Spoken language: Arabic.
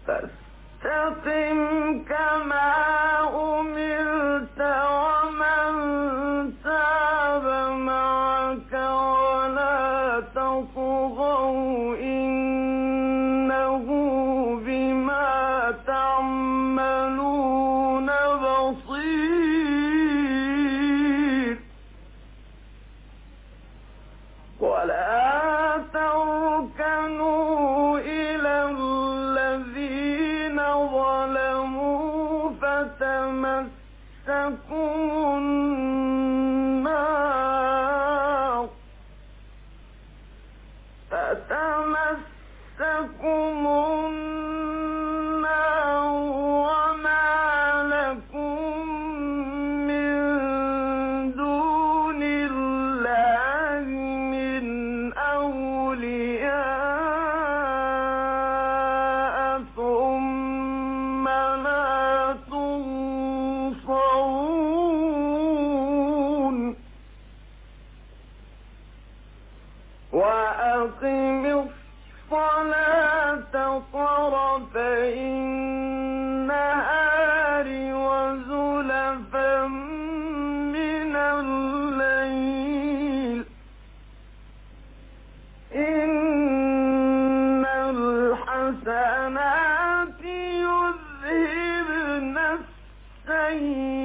فاستقم كما أمرت ومن تاب معك ولا تطغوا إنه بما تعملون بصير ولا تركنوا إلى الذين ظلموا فتمسكوا النار وما لكم من دون الله من أولياء ثم لا تنصرون وأقم الصلاة طرفي النهار وزلفا من الليل إن الحسنات يذهبن السيئات